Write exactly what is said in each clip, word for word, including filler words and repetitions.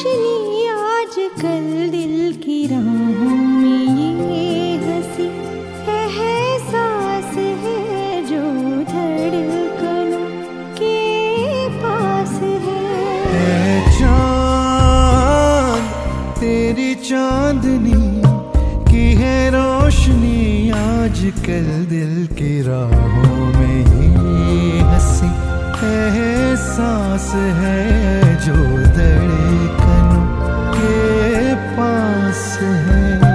रोशनी आजकल दिल की राहों में, ये हंसी एहसास है जो धड़कनों के पास है। चांद तेरी चांदनी की है रोशनी आजकल दिल की राहों में, ये हंसी एहसास है जो धड़कनों के पास है।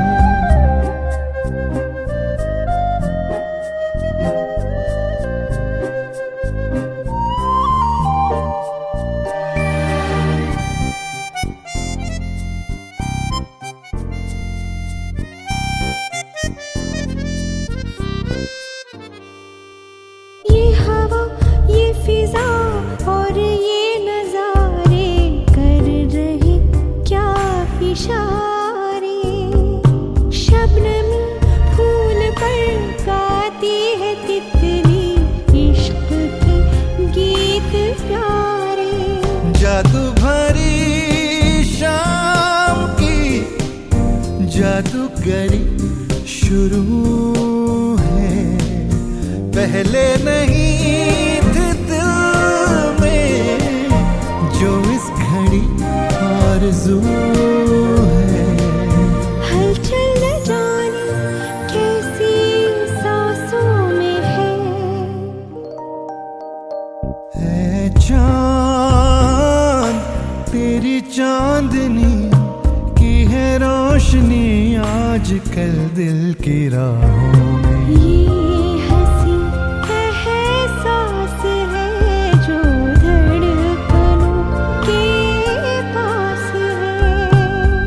ये हवा, ये फिजा और ये नजारे कर रहे क्या इशारे। शबनमी फूल पर गाती है तितली इश्क के गीत प्यारे। जादू भरी शाम की जादूगरी शुरू है, पहले नहीं थे दिल में जो इस घड़ी आरज़ू है। हलचल न जाने कैसी सांसों में है। है चांद तेरी चांदनी की है रोशनी आजकल दिल की राहों में, ये हंसी एहसास है जो धड़कनों के पास है।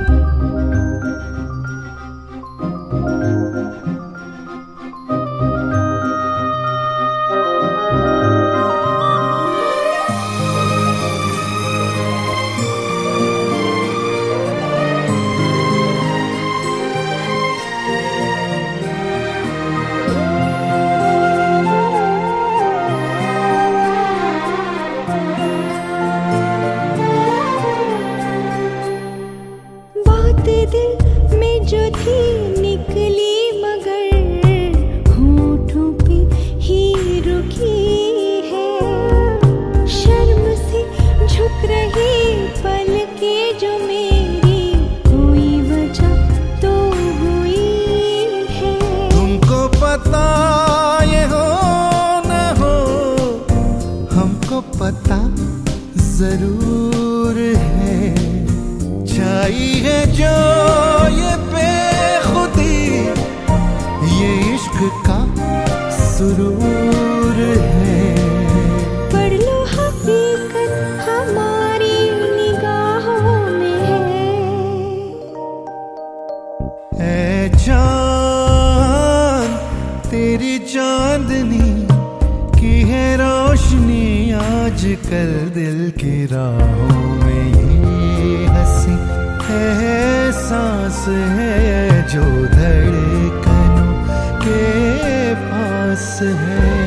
बात दिल में जो थी निकली मगर होठों पे ही रुकी है। शर्म से झुक रही पलकें जो मेरी कोई वजह तो हुई है। तुमको पता ये हो न हो हमको पता जरूर है। छाई है जो ये बेखुदी ये इश्क का सुरूर है। पढ़ लो हकीकत हमारी निगाहों में है। ऐ चांद तेरी चांदनी की है रोशनी आजकल दिल की राहों में, ये हंसी एहसास है जो धड़कनों के पास है।